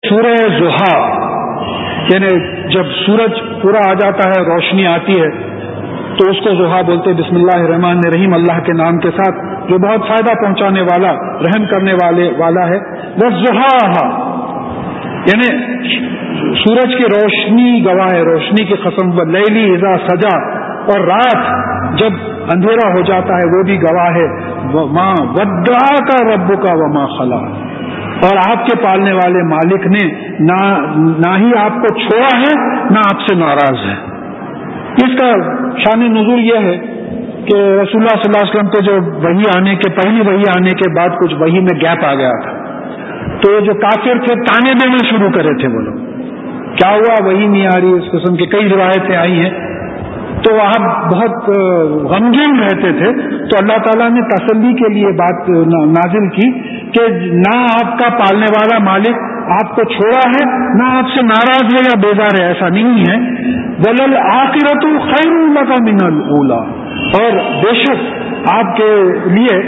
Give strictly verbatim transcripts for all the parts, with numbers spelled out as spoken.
سورہ ضحیٰ، یعنی جب سورج پورا آ جاتا ہے، روشنی آتی ہے تو اس کو ضحیٰ بولتے. بسم اللہ الرحمن الرحیم، اللہ کے نام کے ساتھ جو بہت فائدہ پہنچانے والا، رحم کرنے والے والا ہے. وَالضُّحَاهَا، یعنی سورج کی روشنی گواہ ہے، روشنی کی قسم. وَاللَّيْلِ اذا سجا، اور رات جب اندھیرا ہو جاتا ہے وہ بھی گواہ ہے. وَمَا وَدَّعَكَ رَبُّكَ وَمَا خَلَا، اور آپ کے پالنے والے مالک نے نہ نہ ہی آپ کو چھوڑا ہے نہ آپ سے ناراض ہے. اس کا شان نزول یہ ہے کہ رسول اللہ صلی اللہ علیہ وسلم پہ جو وحی آنے کے پہلی وحی آنے کے بعد کچھ وحی میں گیپ آ گیا تھا، تو جو کافر تھے تانے دینا شروع کرے تھے. وہ لوگ کیا ہوا، وحی نہیں آ رہی، اس قسم کی کئی روایتیں آئی ہیں. تو آپ بہت غمگین رہتے تھے. تو اللہ تعالیٰ نے تسلی کے لیے بات نازل کی کہ نہ آپ کا پالنے والا مالک آپ کو چھوڑا ہے نہ آپ سے ناراض ہے یا بیزار ہے، ایسا نہیں ہے. وَلَلْآخِرَةُ خَيْرٌ لَكَ مِنَ الْأُولَىٰ، اور بے شک آپ کے لیے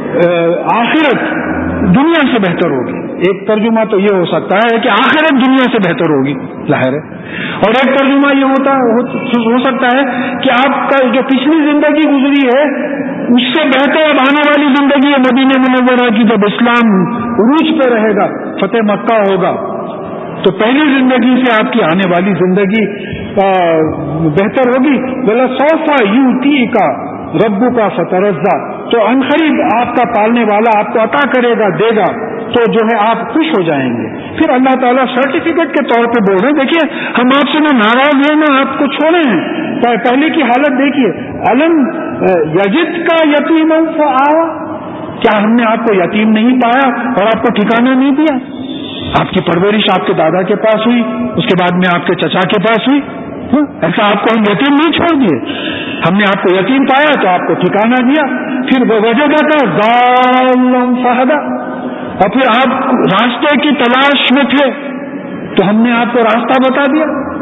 آخرت دنیا سے بہتر ہوگی. ایک ترجمہ تو یہ ہو سکتا ہے کہ آخرت دنیا سے بہتر ہوگی، ظاہر ہے. اور ایک ترجمہ یہ ہوتا ہو سکتا ہے کہ آپ کا جو پچھلی زندگی گزری ہے اس سے بہتر اب آنے والی زندگی ہے مدینہ منورہ کی. جب اسلام عروج پہ رہے گا، فتح مکہ ہوگا، تو پہلی زندگی سے آپ کی آنے والی زندگی بہتر ہوگی. وَلَسَوْفَ يُؤْتِيكَ رَبُّكَ فَتَرَضَّىٰ، تو عنقریب آپ کا پالنے والا آپ کو عطا کرے گا، دے گا، تو جو ہے آپ خوش ہو جائیں گے. پھر اللہ تعالیٰ سرٹیفکیٹ کے طور پہ بول رہے ہیں، دیکھیے ہم آپ سے نہ ناراض ہیں نہ آپ کو چھوڑے ہیں. پہلے کی حالت دیکھیے، الم یجد کا یتیم فآویٰ، کیا ہم نے آپ کو یتیم نہیں پایا اور آپ کو ٹھکانہ نہیں دیا؟ آپ کی پرورش آپ کے دادا کے پاس ہوئی، اس کے بعد میں آپ کے چچا کے پاس ہوئی. ایسا آپ کو ہم یتیم نہیں چھوڑ دیے، ہم نے آپ کو یتیم پایا تو آپ کو ٹھکانہ دیا. پھر وجدہ کا ضالا فہدیٰ، اور پھر آپ راستے کی تلاش میں تھے تو ہم نے آپ کو راستہ بتا دیا.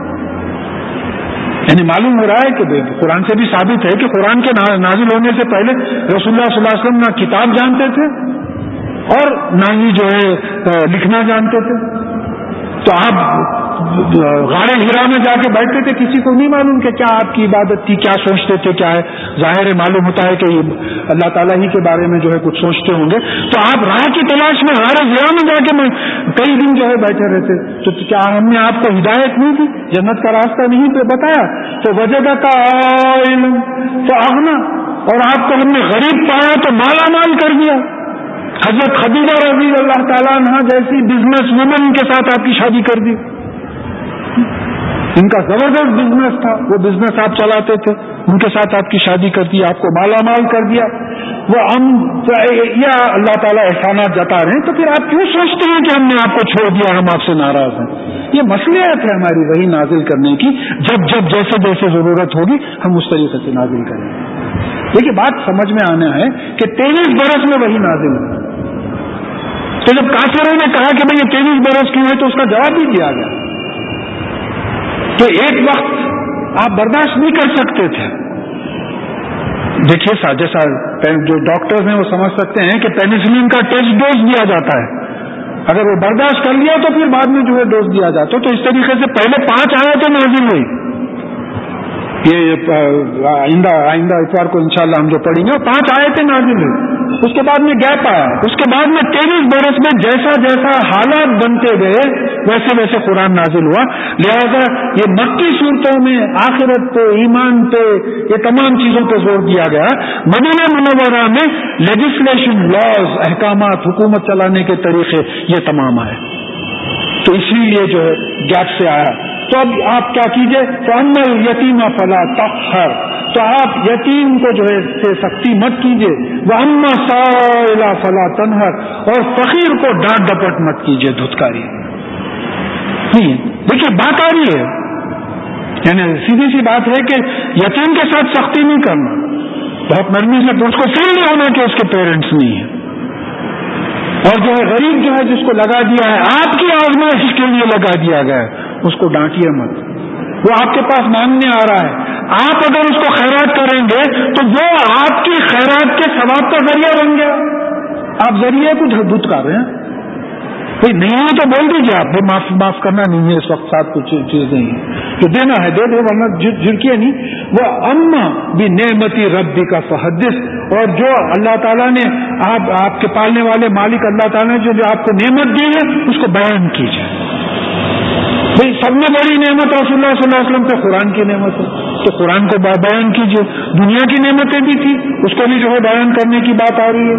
یعنی معلوم ہو رہا ہے کہ قرآن سے بھی ثابت ہے کہ قرآن کے نازل ہونے سے پہلے رسول اللہ صلی اللہ علیہ وسلم نہ کتاب جانتے تھے اور نہ ہی جو ہے لکھنا جانتے تھے. تو آپ غار ہرا میں جا کے بیٹھتے تھے، کسی کو نہیں معلوم کہ کیا آپ کی عبادت تھی، کیا سوچتے تھے، کیا ہے. ظاہر معلوم ہوتا ہے کہ اللہ تعالیٰ ہی کے بارے میں جو ہے کچھ سوچتے ہوں گے. تو آپ راہ کی تلاش میں غار ہرا میں جا کے کئی دن جو ہے بیٹھے رہتے، تو کیا ہم نے آپ کو ہدایت نہیں دی، جنت کا راستہ نہیں پہ بتایا؟ تو وجدہ کا علم تو اغنا، اور آپ کو ہم نے غریب پایا تو مالا مال کر دیا. حضرت خدیجہ رضی اللہ تعالیٰ عنہ جیسی بزنس وومن کے ساتھ آپ کی شادی کر دی. ان کا زبردست بزنس تھا، وہ بزنس آپ چلاتے تھے، ان کے ساتھ آپ کی شادی کر دی، آپ کو مالا مال کر دیا. وہ ہم یا اللہ تعالیٰ احسانات جتا رہے ہیں، تو پھر آپ کیوں سوچتے ہیں کہ ہم نے آپ کو چھوڑ دیا، ہم آپ سے ناراض ہیں؟ یہ مصلحت ہے ہماری وحی نازل کرنے کی. جب جب جیسے جیسے ضرورت ہوگی ہم اس طریقے سے نازل کریں گے. دیکھیے بات سمجھ میں آنا ہے کہ تیئیس برس میں وحی نازل ہوئی. تو جب کافروں نے کہا کہ بھئی یہ تیئیس برس کیوں ہے، تو اس کا جواب بھی دیا گیا. تو ایک وقت آپ برداشت نہیں کر سکتے تھے. دیکھیے جیسا جو ڈاکٹرز ہیں وہ سمجھ سکتے ہیں کہ پینسلین کا ٹیسٹ ڈوز دیا جاتا ہے، اگر وہ برداشت کر لیا تو پھر بعد میں جو ہے ڈوز دیا جاتا. تو اس طریقے سے پہلے پانچ آیتیں نازل ہوئی. یہ آئندہ آئندہ اتوار کو انشاءاللہ ہم جو پڑھیں گے پانچ آیتیں نازل ہوئی. اس کے بعد میں گیپ آیا، اس کے بعد میں تیئیس برس میں جیسا جیسا حالات بنتے گئے ویسے ویسے قرآن نازل ہوا. لہذا یہ مکی صورتوں میں آخرت پہ، ایمان پہ، یہ تمام چیزوں پہ زور دیا گیا. مدینہ منورہ میں لیجسلیشن، لاز، احکامات، حکومت چلانے کے طریقے یہ تمام آئے. تو اسی لیے جو ہے گیپ سے آیا. تو اب آپ کیا کیجئے، فَأَمَّا الْيَتِيمَ فَلَا تَقْهَرْ، تو آپ یتیم کو جو ہے سے سختی مت کیجئے. وَأَمَّا السَّائِلَ فَلَا تَنْهَرْ، اور فقیر کو ڈانٹ ڈپٹ مت کیجئے، دھتکاری نہیں. دیکھیے بات آ رہی ہے، یعنی سیدھی سی بات ہے کہ یتیم کے ساتھ سختی نہیں کرنا، بہت نرمی سے، اس کو فیل نہیں ہونا کہ اس کے پیرنٹس نہیں ہیں. اور جو ہے غریب جو ہے جس کو لگا دیا ہے، آپ کی آزمائش کے لیے لگا دیا گیا ہے، اس کو ڈانٹیے مت. وہ آپ کے پاس مانگنے آ رہا ہے، آپ اگر اس کو خیرات کریں گے تو وہ آپ کی خیرات کے ثواب کا ذریعہ بن گیا. آپ ذریعے کو دھت کر رہے ہیں. بھائی نہیں ہو تو بول دیجیے آپ، بھائی معاف معاف کرنا نہیں ہے اس وقت، ساتھ کچھ چیز نہیں ہے، جو دینا ہے دے دو ورنہ جھڑکیے نہیں۔ وہ اما بھی نعمتی ربی کا فحدث، اور جو اللہ تعالیٰ نے آپ آپ کے پالنے والے مالک اللہ تعالیٰ نے جو جو آپ کو نعمت دی ہے اس کو بیان کیجیے۔ بھائی سب میں بڑی نعمت رسول اللہ صلی اللہ علیہ وسلم پہ قرآن کی نعمت ہے، تو قرآن کو بیان کیجیے۔ دنیا کی نعمتیں بھی تھی، اس کو بھی جو ہے بیان کرنے کی بات آ رہی ہے۔